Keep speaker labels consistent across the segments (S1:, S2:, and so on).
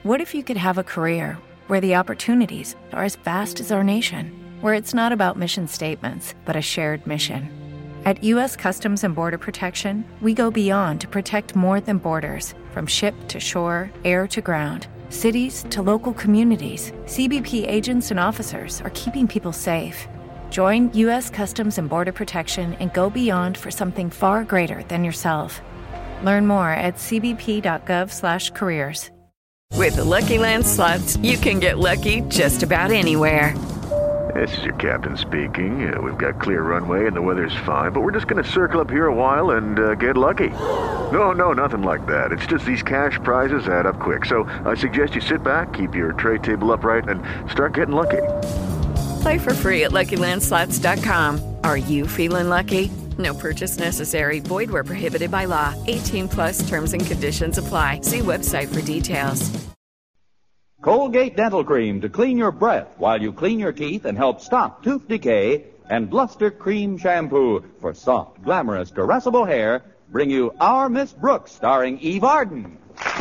S1: What if you could have a career where the opportunities are as vast as our nation, where it's not about mission statements, but a shared mission? At U.S. Customs and Border Protection, we go beyond to protect more than borders. From ship to shore, air to ground, cities to local communities, CBP agents and officers are keeping people safe. Join U.S. Customs and Border Protection and go beyond for something far greater than yourself. Learn more at cbp.gov/careers.
S2: With the Lucky Land Slots, you can get lucky just about anywhere.
S3: This is your captain speaking. We've got clear runway and the weather's fine, but we're just going to circle up here a while and get lucky. No, nothing like that. It's just these cash prizes add up quick. So I suggest you sit back, keep your tray table upright, and start getting lucky.
S2: Play for free at LuckyLandSlots.com. Are you feeling lucky? No purchase necessary. Void where prohibited by law. 18+ terms and conditions apply. See website for details.
S4: Colgate Dental Cream to clean your breath while you clean your teeth and help stop tooth decay. And Luster Cream Shampoo for soft, glamorous, caressable hair bring you Our Miss Brooks, starring Eve Arden.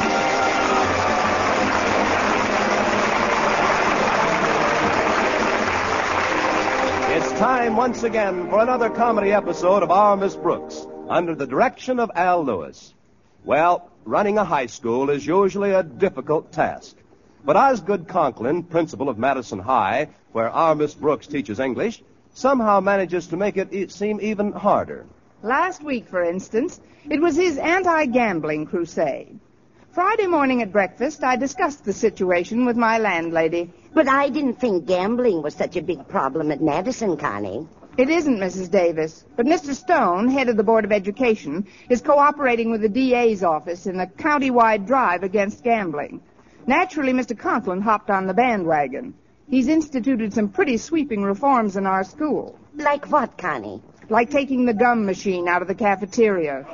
S5: It's time once again for another comedy episode of Our Miss Brooks, under the direction of Al Lewis. Well, running a high school is usually a difficult task. But Osgood Conklin, principal of Madison High, where Our Miss Brooks teaches English, somehow manages to make it seem even harder.
S6: Last week, for instance, it was his anti-gambling crusade. Friday morning at breakfast, I discussed the situation with my landlady.
S7: But I didn't think gambling was such a big problem at Madison, Connie.
S6: It isn't, Mrs. Davis. But Mr. Stone, head of the Board of Education, is cooperating with the DA's office in a county-wide drive against gambling. Naturally, Mr. Conklin hopped on the bandwagon. He's instituted some pretty sweeping reforms in our school.
S7: Like what, Connie?
S6: Like taking the gum machine out of the cafeteria.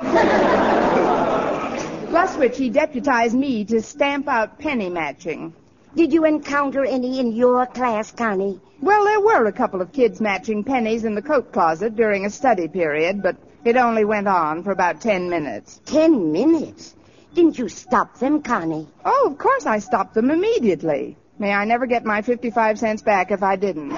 S6: Plus which he deputized me to stamp out penny matching.
S7: Did you encounter any in your class, Connie?
S6: Well, there were a couple of kids matching pennies in the coat closet during a study period, but it only went on for about 10 minutes.
S7: 10 minutes? Didn't you stop them, Connie?
S6: Oh, of course I stopped them immediately. May I never get my 55 cents back if I didn't.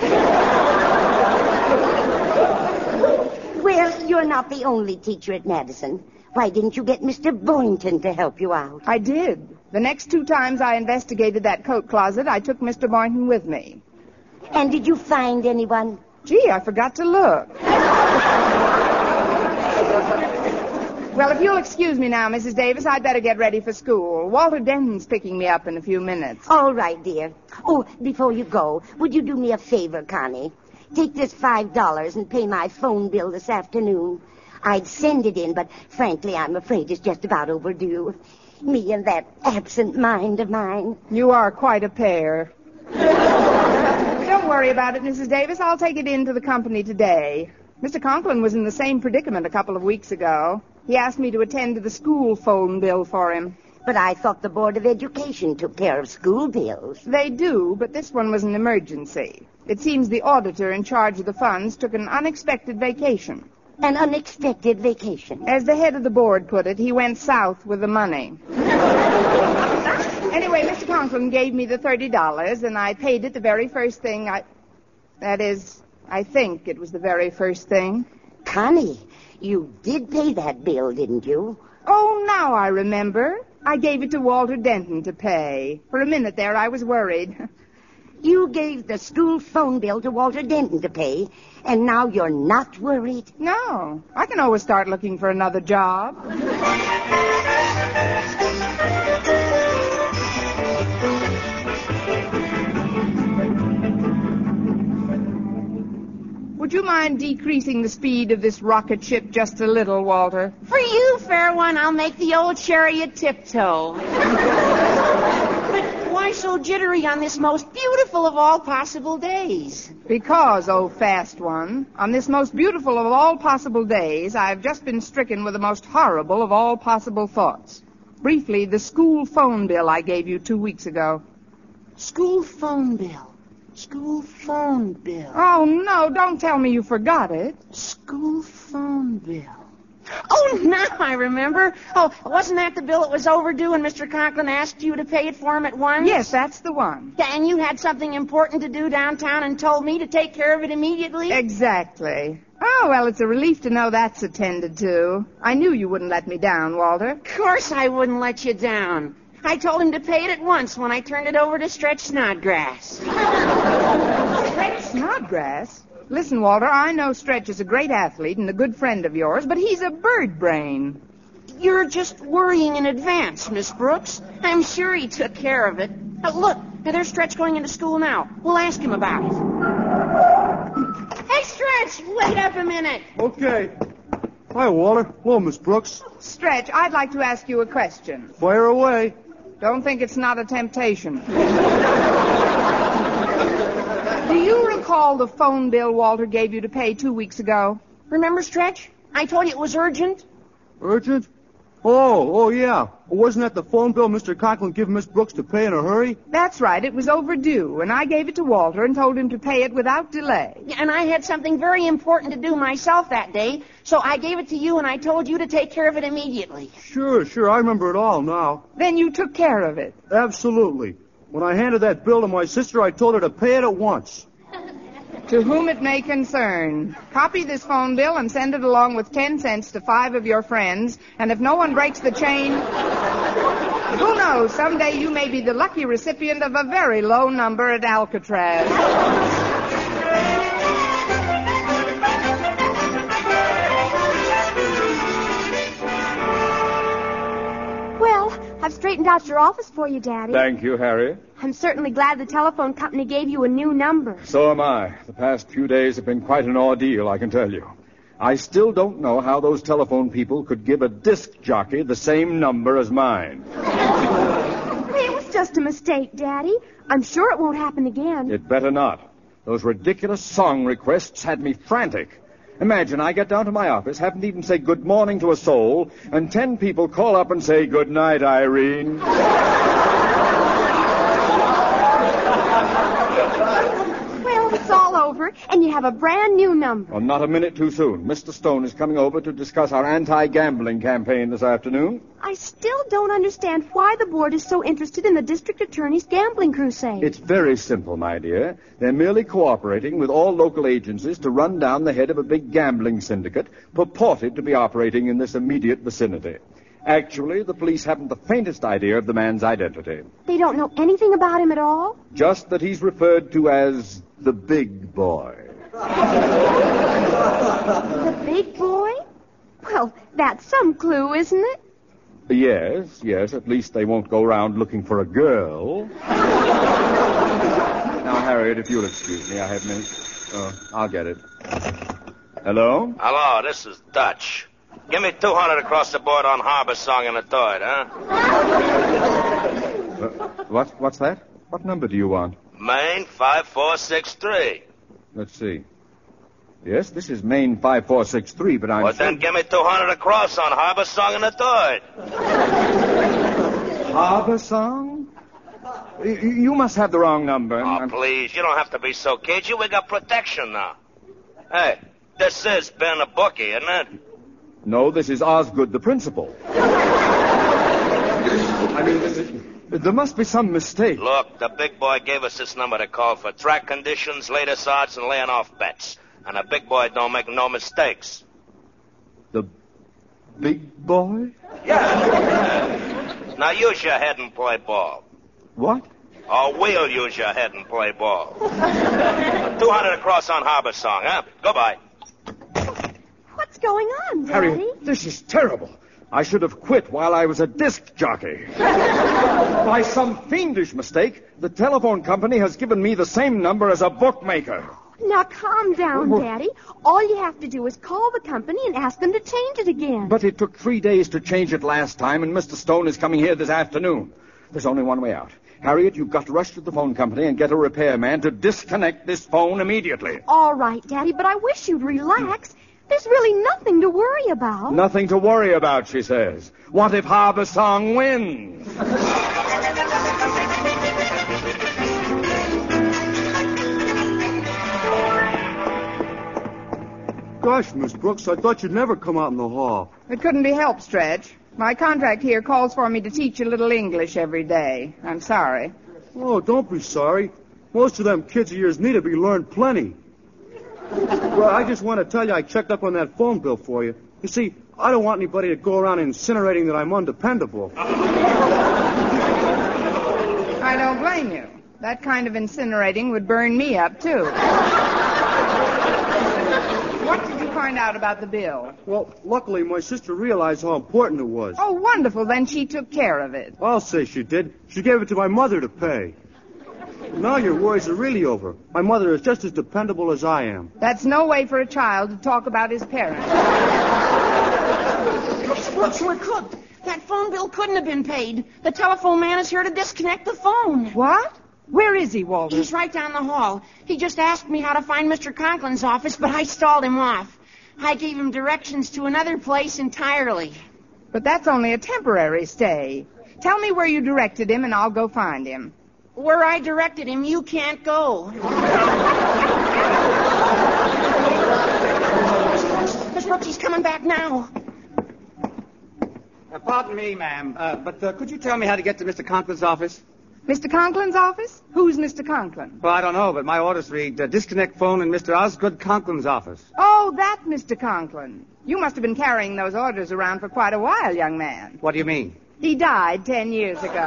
S7: Well, you're not the only teacher at Madison. Why didn't you get Mr. Boynton to help you out?
S6: I did. The next 2 times I investigated that coat closet, I took Mr. Boynton with me.
S7: And did you find anyone?
S6: Gee, I forgot to look. Well, if you'll excuse me now, Mrs. Davis, I'd better get ready for school. Walter Denton's picking me up in a few minutes.
S7: All right, dear. Oh, before you go, would you do me a favor, Connie? Take this $5 and pay my phone bill this afternoon. I'd send it in, but frankly, I'm afraid it's just about overdue. Me and that absent mind of mine.
S6: You are quite a pair. Don't worry about it, Mrs. Davis. I'll take it in to the company today. Mr. Conklin was in the same predicament a couple of weeks ago. He asked me to attend to the school phone bill for him.
S7: But I thought the Board of Education took care of school bills.
S6: They do, but this one was an emergency. It seems the auditor in charge of the funds took an unexpected vacation.
S7: An unexpected vacation?
S6: As the head of the board put it, he went south with the money. Anyway, Mr. Conklin gave me the $30, and I paid it the very first thing I think it was the very first thing.
S7: Connie, you did pay that bill, didn't you?
S6: Oh, now I remember. I gave it to Walter Denton to pay. For a minute there, I was worried.
S7: You gave the school phone bill to Walter Denton to pay, and now you're not worried?
S6: No. I can always start looking for another job. Would you mind decreasing the speed of this rocket ship just a little, Walter?
S8: For you, fair one, I'll make the old chariot tiptoe. But why so jittery on this most beautiful of all possible days?
S6: Because, oh fast one, on this most beautiful of all possible days, I've just been stricken with the most horrible of all possible thoughts. Briefly, the school phone bill I gave you 2 weeks ago.
S8: School phone bill. School phone bill.
S6: Oh, no, don't tell me you forgot it.
S8: School phone bill. Oh, now I remember. Oh, wasn't that the bill that was overdue and Mr. Conklin asked you to pay it for him at once?
S6: Yes, that's the one.
S8: Yeah, and you had something important to do downtown and told me to take care of it immediately?
S6: Exactly. Oh, well, it's a relief to know that's attended to. I knew you wouldn't let me down, Walter.
S8: Of course I wouldn't let you down. I told him to pay it at once when I turned it over to Stretch Snodgrass.
S6: Stretch Snodgrass? Listen, Walter, I know Stretch is a great athlete and a good friend of yours, but he's a bird brain.
S8: You're just worrying in advance, Miss Brooks. I'm sure he took care of it. Look, there's Stretch going into school now. We'll ask him about it. Hey, Stretch, wait up a minute.
S9: Okay. Hi, Walter. Hello, Miss Brooks.
S6: Stretch, I'd like to ask you a question.
S9: Fire away.
S6: Don't think it's not a temptation. Do you recall the phone bill Walter gave you to pay 2 weeks ago?
S8: Remember, Stretch? I told you it was urgent.
S9: Urgent? Oh, yeah. Wasn't that the phone bill Mr. Conklin gave Miss Brooks to pay in a hurry?
S6: That's right. It was overdue, and I gave it to Walter and told him to pay it without delay.
S8: Yeah, and I had something very important to do myself that day, so I gave it to you and I told you to take care of it immediately.
S9: Sure. I remember it all now.
S6: Then you took care of it.
S9: Absolutely. When I handed that bill to my sister, I told her to pay it at once.
S6: To whom it may concern. Copy this phone bill and send it along with 10 cents to 5 of your friends, and if no one breaks the chain, who knows, someday you may be the lucky recipient of a very low number at Alcatraz.
S10: Well, I've straightened out your office for you, Daddy.
S4: Thank you, Harriet.
S10: I'm certainly glad the telephone company gave you a new number.
S4: So am I. The past few days have been quite an ordeal, I can tell you. I still don't know how those telephone people could give a disc jockey the same number as mine.
S10: It was just a mistake, Daddy. I'm sure it won't happen again.
S4: It better not. Those ridiculous song requests had me frantic. Imagine I get down to my office, haven't even said good morning to a soul, and 10 people call up and say, good night, Irene.
S10: Well, it's all over, and you have a brand new number.
S4: Well, not a minute too soon. Mr. Stone is coming over to discuss our anti-gambling campaign this afternoon.
S10: I still don't understand why the board is so interested in the district attorney's gambling crusade.
S4: It's very simple, my dear. They're merely cooperating with all local agencies to run down the head of a big gambling syndicate purported to be operating in this immediate vicinity. Actually, the police haven't the faintest idea of the man's identity.
S10: They don't know anything about him at all?
S4: Just that he's referred to as the big boy.
S10: The big boy? Well, that's some clue, isn't it?
S4: Yes, at least they won't go around looking for a girl. Now, Harriet, if you'll excuse me, I have minutes. I'll get it. Hello?
S11: Hello, this is Dutch. Give me 200 across the board on Harbor Song and a third, huh?
S4: What's that? What number do you want?
S11: Maine 5463.
S4: Let's see. Yes, this is Maine 5463, but I'm...
S11: Well, then give me 200 across on Harbor Song and a third.
S4: Harbor Song? You must have the wrong number.
S11: Oh, please, you don't have to be so cagey. We got protection now. Hey, this is Ben a bookie, isn't it?
S4: No, this is Osgood, the principal. I mean, there must be some mistake.
S11: Look, the big boy gave us this number to call for track conditions, latest odds, and laying off bets. And a big boy don't make no mistakes.
S4: The big boy?
S11: Yeah. Now use your head and play ball.
S4: What?
S11: Or we'll use your head and play ball. 200 across on Harbor Song, huh? Goodbye.
S10: What's going on, Daddy?
S4: Harriet, this is terrible. I should have quit while I was a disc jockey. By some fiendish mistake, the telephone company has given me the same number as a bookmaker.
S10: Now, calm down, Daddy. All you have to do is call the company and ask them to change it again.
S4: But it took 3 days to change it last time, and Mr. Stone is coming here this afternoon. There's only one way out. Harriet, you've got to rush to the phone company and get a repairman to disconnect this phone immediately.
S10: All right, Daddy, but I wish you'd relax. There's really nothing to worry about.
S4: Nothing to worry about, she says. What if Harbor Song wins?
S9: Gosh, Miss Brooks, I thought you'd never come out in the hall.
S6: It couldn't be helped, Stretch. My contract here calls for me to teach a little English every day. I'm sorry.
S9: Oh, don't be sorry. Most of them kids of yours need to be learned plenty. Well, I just want to tell you I checked up on that phone bill for you. You see, I don't want anybody to go around incinerating that I'm undependable.
S6: I don't blame you. That kind of incinerating would burn me up, too. What did you find out about the bill?
S9: Well, luckily, my sister realized how important it was.
S6: Oh, wonderful. Then she took care of it.
S9: I'll say she did. She gave it to my mother to pay. Now your worries are really over. My mother is just as dependable as I am.
S6: That's no way for a child to talk about his parents.
S8: Miss Brooks, we're cooked. That phone bill couldn't have been paid. The telephone man is here to disconnect the phone.
S6: What? Where is he, Walter?
S8: He's right down the hall. He just asked me how to find Mr. Conklin's office, but I stalled him off. I gave him directions to another place entirely.
S6: But that's only a temporary stay. Tell me where you directed him, and I'll go find him.
S8: Where I directed him, you can't go. Miss Brooks, he's coming back now.
S12: Pardon me, ma'am, but could you tell me how to get to Mr. Conklin's office?
S6: Mr. Conklin's office? Who's Mr. Conklin?
S12: Well, I don't know, but my orders read, disconnect phone in Mr. Osgood Conklin's office.
S6: Oh, that Mr. Conklin. You must have been carrying those orders around for quite a while, young man.
S12: What do you mean?
S6: He died 10 years ago.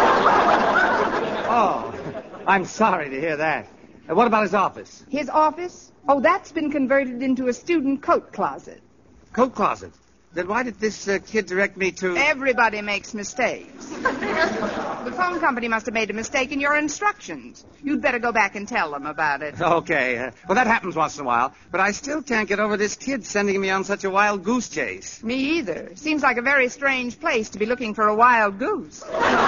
S12: Oh, I'm sorry to hear that. What about his office?
S6: His office? Oh, that's been converted into a student coat closet.
S12: Coat closet? Then why did this kid direct me to...
S6: Everybody makes mistakes. The phone company must have made a mistake in your instructions. You'd better go back and tell them about it.
S12: Okay. Well, that happens once in a while. But I still can't get over this kid sending me on such a wild goose chase.
S6: Me either. Seems like a very strange place to be looking for a wild goose.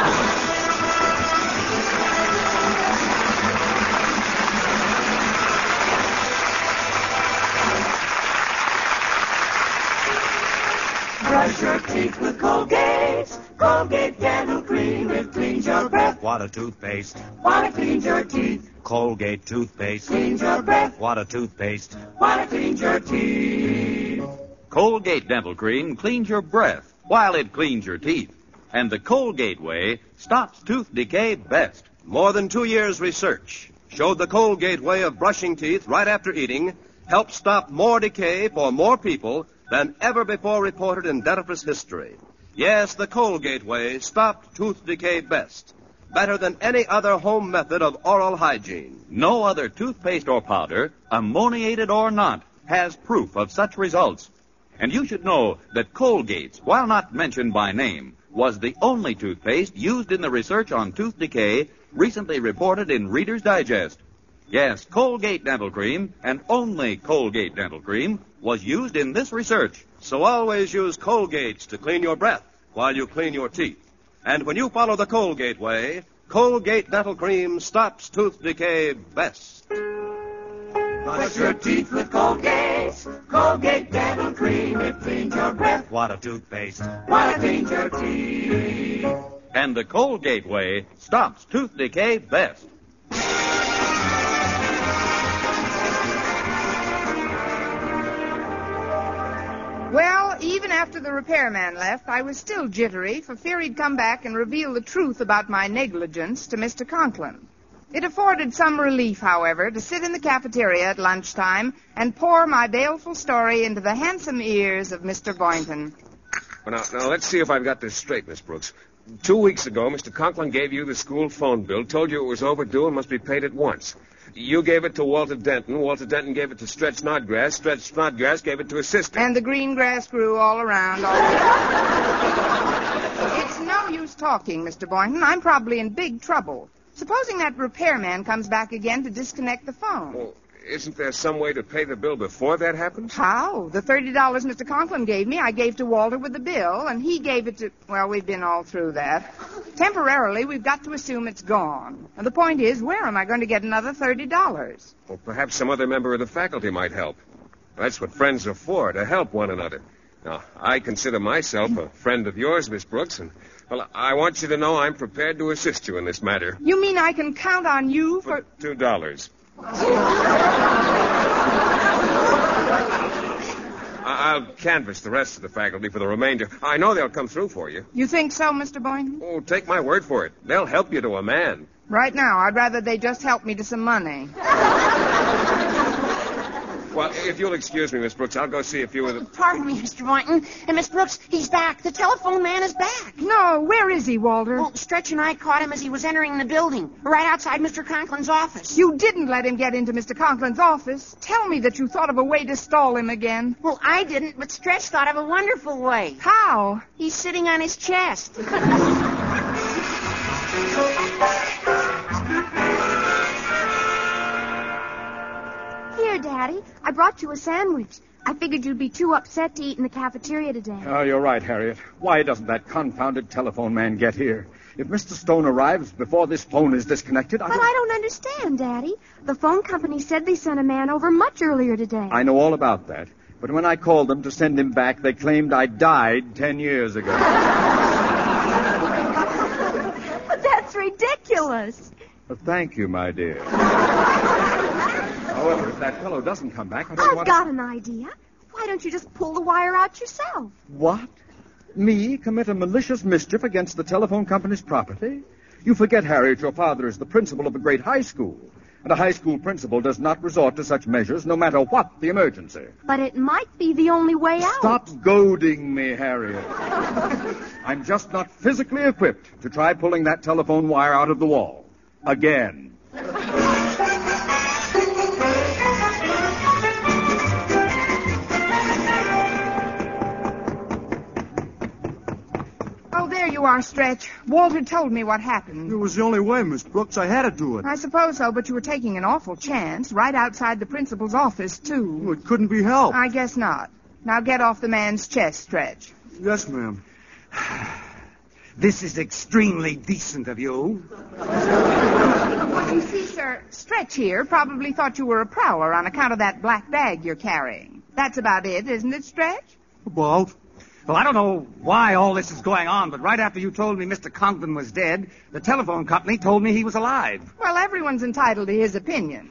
S13: Brush your teeth with Colgate. Colgate Dental Cream. It cleans your breath.
S14: What a toothpaste.
S13: What it cleans your teeth.
S14: Colgate toothpaste.
S13: Cleans your breath.
S14: What a toothpaste.
S13: What it cleans your teeth.
S4: Colgate Dental Cream cleans your breath while it cleans your teeth. And the Colgate way stops tooth decay best.
S5: More than 2 years' research showed the Colgate way of brushing teeth right after eating helped stop more decay for more people than ever before reported in dentifrice history. Yes, the Colgate way stopped tooth decay best. Better than any other home method of oral hygiene.
S4: No other toothpaste or powder, ammoniated or not, has proof of such results. And you should know that Colgate's, while not mentioned by name, was the only toothpaste used in the research on tooth decay recently reported in Reader's Digest. Yes, Colgate Dental Cream, and only Colgate Dental Cream, was used in this research.
S5: So always use Colgate's to clean your breath while you clean your teeth. And when you follow the Colgate way, Colgate Dental Cream stops tooth decay best.
S13: Brush your teeth with Colgate. Colgate Dental Cream. It cleans your breath.
S14: What a toothpaste.
S13: What it cleans your teeth.
S4: And the Colgate way stops tooth decay best.
S6: Well, even after the repairman left, I was still jittery for fear he'd come back and reveal the truth about my negligence to Mr. Conklin. It afforded some relief, however, to sit in the cafeteria at lunchtime and pour my baleful story into the handsome ears of Mr. Boynton.
S15: Well, now, let's see if I've got this straight, Miss Brooks. 2 weeks ago, Mr. Conklin gave you the school phone bill, told you it was overdue and must be paid at once. You gave it to Walter Denton. Walter Denton gave it to Stretch Snodgrass. Stretch Snodgrass gave it to his sister.
S6: And the green grass grew all around. It's no use talking, Mr. Boynton. I'm probably in big trouble. Supposing that repairman comes back again to disconnect the phone.
S15: Well, isn't there some way to pay the bill before that happens?
S6: How? The $30 Mr. Conklin gave me, I gave to Walter with the bill, and he gave it to... Well, we've been all through that. Temporarily, we've got to assume it's gone. And the point is, where am I going to get another $30?
S15: Well, perhaps some other member of the faculty might help. That's what friends are for, to help one another. Now, I consider myself a friend of yours, Miss Brooks, and, well, I want you to know I'm prepared to assist you in this matter.
S6: You mean I can count on you for...
S15: $2. I'll canvass the rest of the faculty for the remainder. I know they'll come through for you.
S6: You think so, Mr. Boynton?
S15: Oh, take my word for it. They'll help you to a man.
S6: Right now, I'd rather they just help me to some money.
S15: Well, if you'll excuse me, Miss Brooks, I'll go see a few of the...
S8: Pardon me, Mr. Boynton. And Miss Brooks, he's back. The telephone man is back.
S6: No, where is he, Walter?
S8: Well, Stretch and I caught him as he was entering the building, right outside Mr. Conklin's office.
S6: You didn't let him get into Mr. Conklin's office. Tell me that you thought of a way to stall him again.
S8: Well, I didn't, but Stretch thought of a wonderful way.
S6: How?
S8: He's sitting on his chest.
S10: Here, Daddy, I brought you a sandwich. I figured you'd be too upset to eat in the cafeteria today.
S16: Oh, you're right, Harriet. Why doesn't that confounded telephone man get here? If Mr. Stone arrives before this phone is disconnected,
S10: But I don't understand, Daddy. The phone company said they sent a man over much earlier today.
S16: I know all about that. But when I called them to send him back, they claimed I died 10 years ago.
S10: But that's ridiculous.
S16: Thank you, my dear. However, if that fellow doesn't come back, I don't
S10: I've
S16: want
S10: got an idea. Why don't you just pull the wire out yourself?
S16: What? Me commit a malicious mischief against the telephone company's property? You forget, Harriet, your father is the principal of a great high school. And a high school principal does not resort to such measures no matter what the emergency.
S10: But it might be the only way out.
S16: Stop goading me, Harriet. I'm just not physically equipped to try pulling that telephone wire out of the wall. Again.
S6: There you are, Stretch. Walter told me what happened.
S9: It was the only way, Miss Brooks. I had to do it.
S6: I suppose so, but you were taking an awful chance right outside the principal's office, too.
S9: Well, it couldn't be helped.
S6: I guess not. Now get off the man's chest, Stretch.
S9: Yes, ma'am.
S12: This is extremely decent of you.
S6: You see, sir, Stretch here probably thought you were a prowler on account of that black bag you're carrying. That's about it, isn't it, Stretch?
S9: About?
S12: Well, I don't know why all this is going on, but right after you told me Mr. Conklin was dead, the telephone company told me he was alive.
S6: Well, everyone's entitled to his opinion.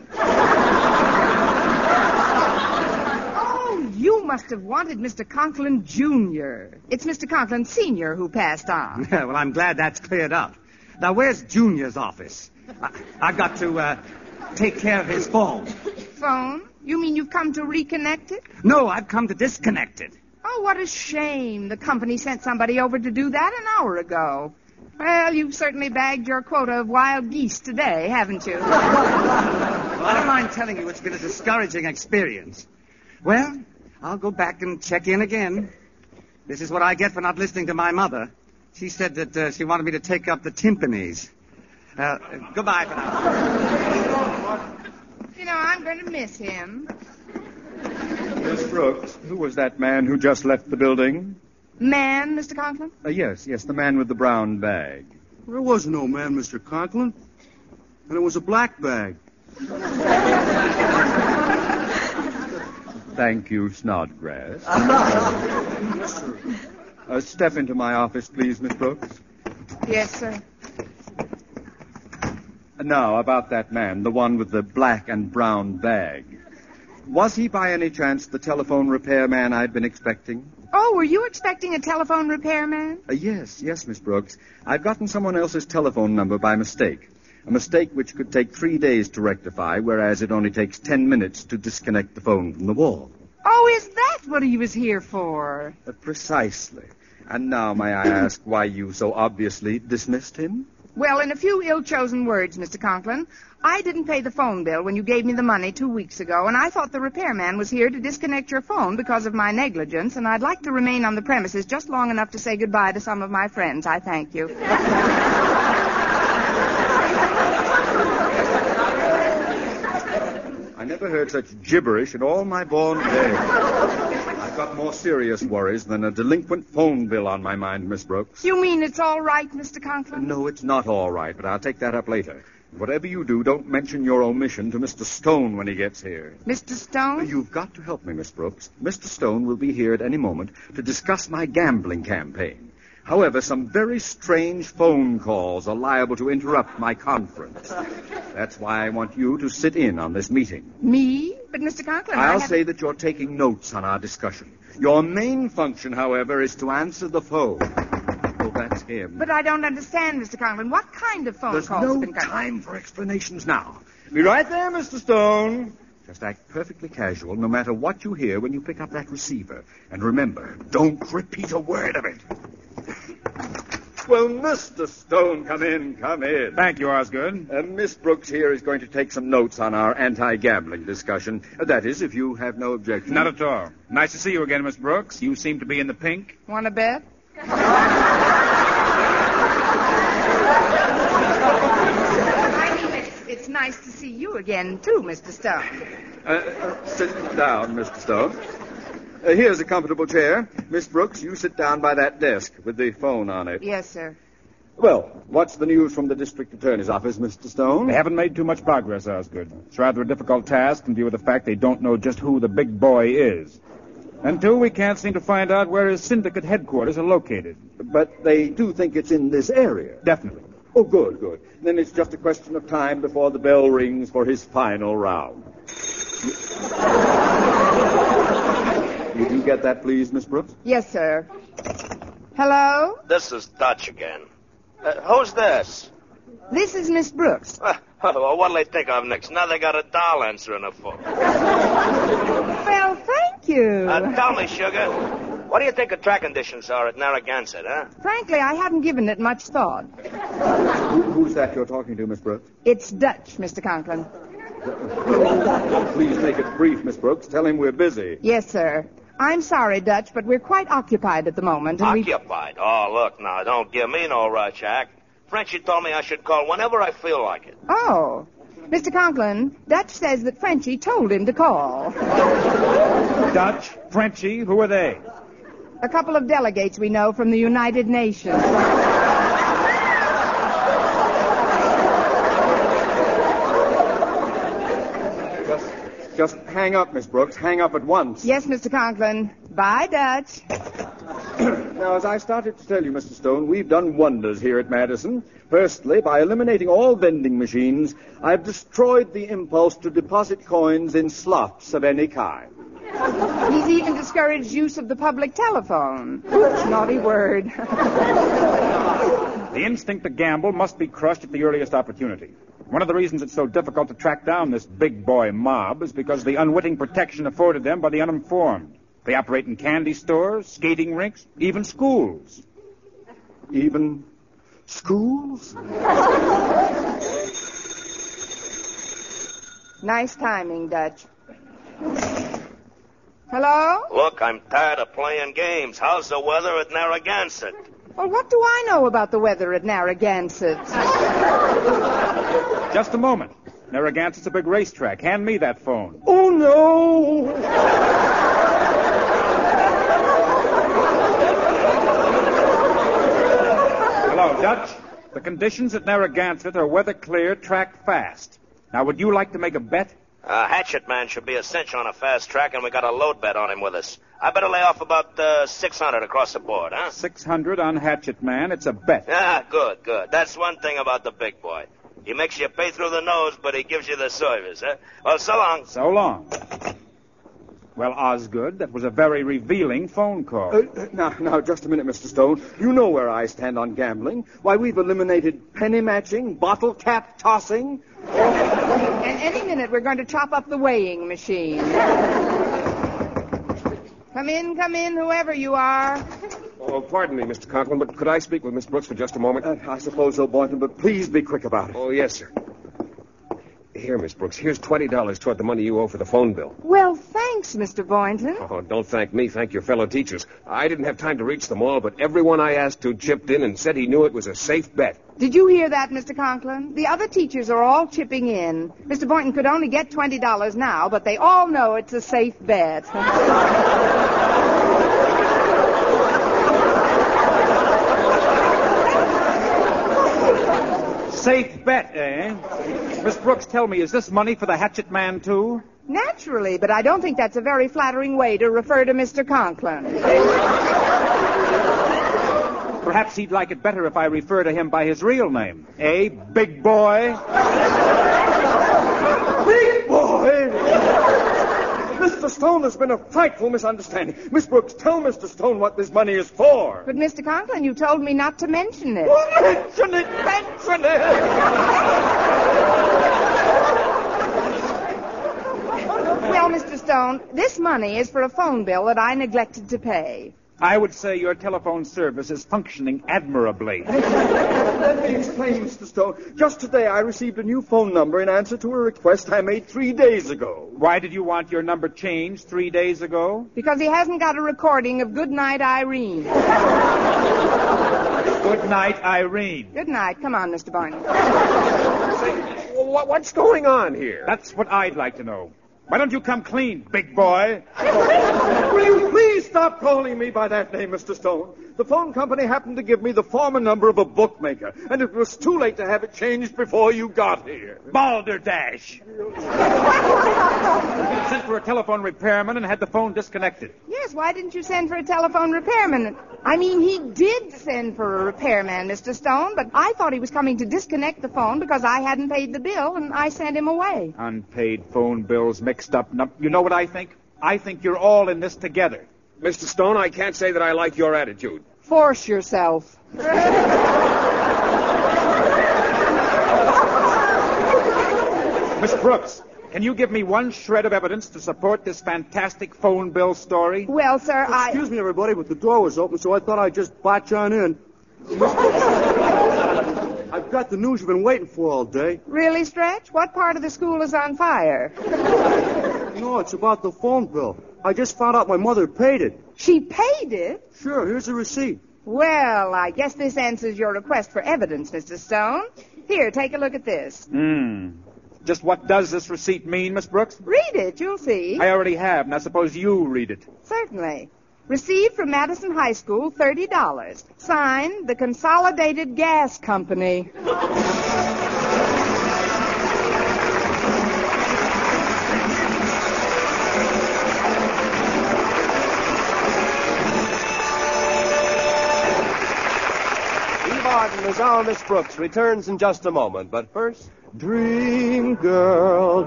S6: Oh, you must have wanted Mr. Conklin Jr. It's Mr. Conklin Sr. who passed on.
S12: Well, I'm glad that's cleared up. Now, where's Junior's office? I've got to take care of his phone.
S6: Phone? You mean you've come to reconnect it?
S12: No, I've come to disconnect it.
S6: Oh, what a shame. The company sent somebody over to do that an hour ago. Well, you've certainly bagged your quota of wild geese today, haven't you?
S12: Well, I don't mind telling you it's been a discouraging experience. Well, I'll go back and check in again. This is what I get for not listening to my mother. She said that she wanted me to take up the timpanis. Goodbye for now.
S6: You know, I'm going to miss him.
S16: Miss Brooks, who was that man who just left the building?
S6: Man, Mr. Conklin?
S16: Yes, the man with the brown bag.
S9: There was no man, Mr. Conklin. And it was a black bag.
S16: Thank you, Snodgrass.
S9: Yes, sir.
S16: Step into my office, please, Miss Brooks.
S6: Yes, sir.
S16: Now, about that man, the one with the black and brown bag. Was he by any chance the telephone repairman I'd been expecting?
S6: Oh, were you expecting a telephone repairman?
S16: Yes, Miss Brooks. I've gotten someone else's telephone number by mistake. A mistake which could take 3 days to rectify, whereas it only takes 10 minutes to disconnect the phone from the wall.
S6: Oh, is that what he was here for?
S16: Precisely. And now, may I ask why you so obviously dismissed him?
S6: Well, in a few ill-chosen words, Mr. Conklin, I didn't pay the phone bill when you gave me the money 2 weeks ago, and I thought the repairman was here to disconnect your phone because of my negligence, and I'd like to remain on the premises just long enough to say goodbye to some of my friends. I thank you.
S16: I never heard such gibberish in all my born days. I've got more serious worries than a delinquent phone bill on my mind, Miss Brooks.
S6: You mean it's all right, Mr. Conklin?
S16: No, it's not all right, but I'll take that up later. Whatever you do, don't mention your omission to Mr. Stone when he gets here.
S6: Mr. Stone?
S16: You've got to help me, Miss Brooks. Mr. Stone will be here at any moment to discuss my gambling campaign. However, some very strange phone calls are liable to interrupt my conference. That's why I want you to sit in on this meeting.
S6: Me? But, Mr. Conklin,
S16: I'll say that you're taking notes on our discussion. Your main function, however, is to answer the phone. Oh, that's him.
S6: But I don't understand, Mr. Conklin. What kind of phone
S16: There's
S6: calls have
S16: no
S6: been coming?
S16: time for explanations now. Be right there, Mr. Stone. Just act perfectly casual, no matter what you hear when you pick up that receiver. And remember, don't repeat a word of it. Well, Mr. Stone, come in.
S17: Thank you, Osgood.
S16: Miss Brooks here is going to take some notes on our anti-gambling discussion. That is, if you have no objection.
S17: Not at all. Nice to see you again, Miss Brooks. You seem to be in the pink.
S6: Want to bet? It's nice to see you again, too, Mr. Stone.
S16: Sit down, Mr. Stone. Here's a comfortable chair. Miss Brooks, you sit down by that desk with the phone on it.
S6: Yes, sir.
S16: Well, what's the news from the district attorney's office, Mr. Stone?
S17: They haven't made too much progress, Osgood. It's rather a difficult task in view of the fact they don't know just who the big boy is. And, two, we can't seem to find out where his syndicate headquarters are located.
S16: But they do think it's in this area.
S17: Definitely.
S16: Oh, good. Then it's just a question of time before the bell rings for his final round. Did you get that, please, Miss Brooks?
S6: Yes, sir. Hello?
S11: This is Dutch again. Who's this?
S6: This is Miss Brooks.
S11: Well, what'll they think of next? Now they got a doll answering the phone.
S6: Well, thank you.
S11: Tell me, Sugar, what do you think the track conditions are at Narragansett, huh?
S6: Frankly, I haven't given it much thought.
S16: Who's that you're talking to, Miss Brooks?
S6: It's Dutch, Mr. Conklin.
S16: Please make it brief, Miss Brooks. Tell him we're busy.
S6: Yes, sir. I'm sorry, Dutch, but we're quite occupied at the moment. And
S11: Occupied? Oh, look, now, don't give me no rush, Jack. Frenchie told me I should call whenever I feel like it.
S6: Oh. Mr. Conklin, Dutch says that Frenchie told him to call.
S17: Dutch? Frenchie? Who are they?
S6: A couple of delegates we know from the United Nations.
S16: Just hang up, Miss Brooks. Hang up at once.
S6: Yes, Mr. Conklin. Bye, Dutch.
S16: Now, as I started to tell you, Mr. Stone, we've done wonders here at Madison. Firstly, by eliminating all vending machines, I've destroyed the impulse to deposit coins in slots of any kind.
S6: He's even discouraged use of the public telephone. Oops, naughty word.
S17: The instinct to gamble must be crushed at the earliest opportunity. One of the reasons it's so difficult to track down this big boy mob is because of the unwitting protection afforded them by the uninformed. They operate in candy stores, skating rinks, even schools.
S16: Even schools?
S6: Nice timing, Dutch. Hello?
S11: Look, I'm tired of playing games. How's the weather at Narragansett?
S6: Well, what do I know about the weather at Narragansett?
S17: Just a moment. Narragansett's a big racetrack. Hand me that phone.
S16: Oh, no!
S17: Hello, Dutch. The conditions at Narragansett are weather clear, track fast. Now, would you like to make a bet?
S11: Hatchet Man should be a cinch on a fast track, and we got a load bet on him with us. I better lay off about 600 across the board, huh?
S17: 600 on Hatchet Man. It's a bet.
S11: Good. That's one thing about the big boy. He makes you pay through the nose, but he gives you the service, huh? Well, so long.
S17: So long. Well, Osgood, that was a very revealing phone call.
S16: Now, just a minute, Mr. Stone. You know where I stand on gambling. Why, we've eliminated penny matching, bottle cap tossing.
S6: And any minute, we're going to chop up the weighing machine. Come in, whoever you are.
S15: Oh, pardon me, Mr. Conklin, but could I speak with Miss Brooks for just a moment?
S16: I suppose so, Boynton, but please be quick about it.
S15: Oh, yes, sir. Here, Miss Brooks, here's $20 toward the money you owe for the phone bill.
S6: Well, thanks, Mr. Boynton.
S15: Oh, don't thank me. Thank your fellow teachers. I didn't have time to reach them all, but everyone I asked to chipped in and said he knew it was a safe bet.
S6: Did you hear that, Mr. Conklin? The other teachers are all chipping in. Mr. Boynton could only get $20 now, but they all know it's a safe bet.
S17: Safe bet, eh? Miss Brooks, tell me, is this money for the Hatchet Man, too?
S6: Naturally, but I don't think that's a very flattering way to refer to Mr. Conklin.
S17: Perhaps he'd like it better if I refer to him by his real name. Eh, big boy?
S16: Big boy? Mr. Stone, there's been a frightful misunderstanding. Miss Brooks, tell Mr. Stone what this money is for.
S6: But, Mr. Conklin, you told me not to mention it.
S16: Well, mention it! Mention it!
S6: Well, Mr. Stone, this money is for a phone bill that I neglected to pay.
S17: I would say your telephone service is functioning admirably.
S16: Let me explain, Mr. Stone. Just today I received a new phone number in answer to a request I made 3 days ago.
S17: Why did you want your number changed 3 days ago?
S6: Because he hasn't got a recording of Good Night, Irene.
S17: Good night, Irene.
S6: Good night. Come on, Mr. Barney.
S15: What's going on here?
S17: That's what I'd like to know. Why don't you come clean, big boy?
S16: Will you please stop calling me by that name, Mr. Stone? The phone company happened to give me the former number of a bookmaker, and it was too late to have it changed before you got here.
S17: Balderdash! Sent for a telephone repairman and had the phone disconnected.
S6: Yes, why didn't you send for a telephone repairman? I mean, he did send for a repairman, Mr. Stone, but I thought he was coming to disconnect the phone because I hadn't paid the bill, and I sent him away.
S17: Unpaid phone bills mixed up. You know what I think? I think you're all in this together.
S15: Mr. Stone, I can't say that I like your attitude.
S6: Force yourself.
S17: Miss Brooks, can you give me one shred of evidence to support this fantastic phone bill story?
S6: Well, sir,
S9: Excuse me, everybody, but the door was open, so I thought I'd just botch on in. I've got the news you've been waiting for all day.
S6: Really, Stretch? What part of the school is on fire?
S9: No, it's about the phone bill. I just found out my mother paid it.
S6: She paid it?
S9: Sure, here's the receipt.
S6: Well, I guess this answers your request for evidence, Mr. Stone. Here, take a look at this.
S17: Just what does this receipt mean, Miss Brooks?
S6: Read it, you'll see.
S17: I already have. Now suppose you read it.
S6: Certainly. Received from Madison High School, $30. Signed, the Consolidated Gas Company.
S5: As our Miss Brooks returns in just a moment, but first...
S18: Dream girl,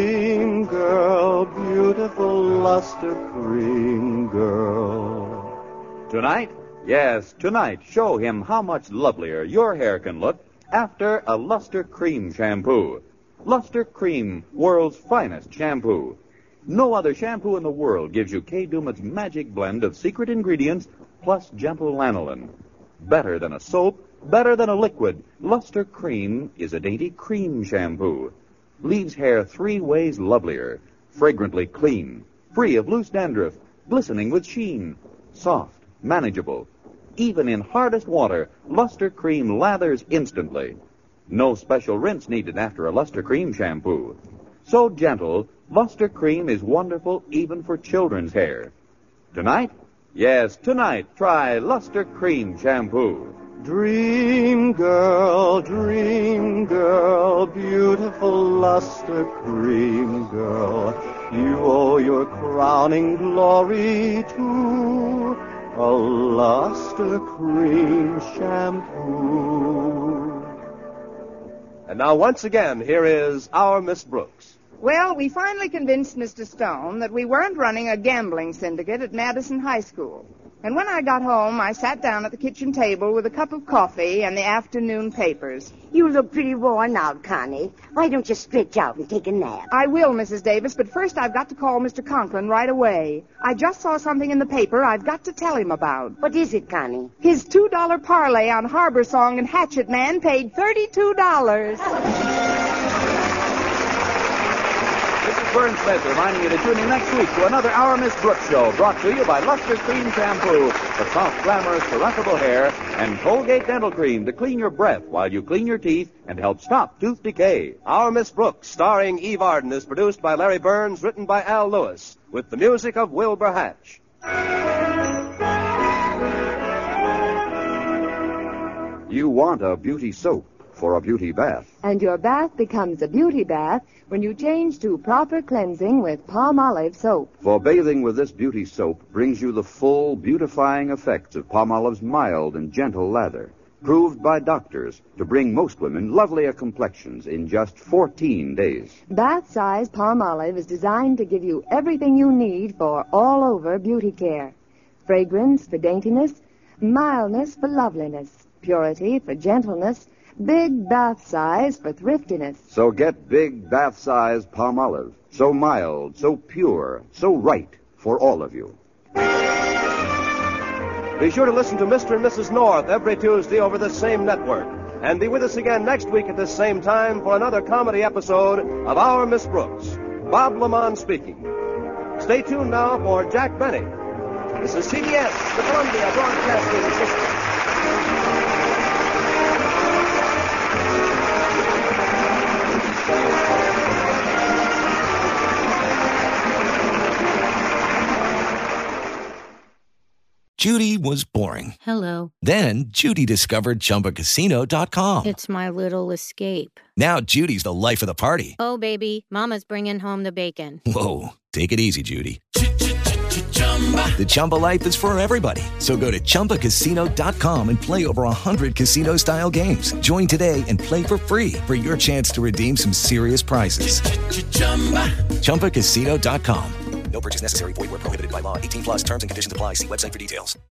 S18: beautiful luster cream girl.
S4: Tonight? Yes, tonight, show him how much lovelier your hair can look after a Luster Cream shampoo. Luster Cream, world's finest shampoo. No other shampoo in the world gives you Kay Daumit's magic blend of secret ingredients plus gentle lanolin. Better than a soap, better than a liquid, Luster Cream is a dainty cream shampoo. Leaves hair 3 ways lovelier, fragrantly clean, free of loose dandruff, glistening with sheen, soft, manageable. Even in hardest water, Luster Cream lathers instantly. No special rinse needed after a Luster Cream shampoo. So gentle, Luster Cream is wonderful even for children's hair. Tonight? Yes, tonight, try Luster Cream shampoo.
S18: Dream girl, beautiful luster cream girl. You owe your crowning glory to a luster cream shampoo.
S5: And now, once again, here is our Miss Brooks.
S6: Well, we finally convinced Mr. Stone that we weren't running a gambling syndicate at Madison High School. And when I got home, I sat down at the kitchen table with a cup of coffee and the afternoon papers.
S7: You look pretty worn out, Connie. Why don't you stretch out and take a nap?
S6: I will, Mrs. Davis, but first I've got to call Mr. Conklin right away. I just saw something in the paper I've got to tell him about.
S7: What is it, Connie?
S6: His $2 parlay on Harbor Song and Hatchet Man paid $32.
S4: Vern Smith reminding you to tune in next week to another Our Miss Brooks show, brought to you by Luster Cream Shampoo for soft, glamorous, caressable hair, and Colgate Dental Cream to clean your breath while you clean your teeth and help stop tooth decay.
S5: Our Miss Brooks, starring Eve Arden, is produced by Larry Burns, written by Al Lewis, with the music of Wilbur Hatch.
S16: You want a beauty soap for a beauty bath.
S19: And your bath becomes a beauty bath when you change to proper cleansing with Palmolive soap.
S16: For bathing with this beauty soap brings you the full beautifying effects of Palmolive's mild and gentle lather. proved by doctors to bring most women lovelier complexions in just 14 days.
S19: Bath-size Palmolive is designed to give you everything you need for all-over beauty care. Fragrance for daintiness, mildness for loveliness, purity for gentleness, big bath size for thriftiness.
S16: So get big bath-size Palmolive. So mild, so pure, so right for all of you.
S5: Be sure to listen to Mr. and Mrs. North every Tuesday over the same network. And be with us again next week at this same time for another comedy episode of Our Miss Brooks. Bob Lamont speaking. Stay tuned now for Jack Benny. This is CBS, the Columbia Broadcasting System.
S20: Judy was boring.
S21: Hello.
S20: Then Judy discovered ChumbaCasino.com.
S21: It's my little escape.
S20: Now Judy's the life of the party.
S21: Oh, baby, mama's bringing home the bacon.
S20: Whoa, take it easy, Judy. The Chumba life is for everybody. So go to ChumbaCasino.com and play over 100 casino-style games. Join today and play for free for your chance to redeem some serious prizes. ChumbaCasino.com.
S22: No purchase necessary. Void where prohibited by law. 18+ terms and conditions apply. See website for details.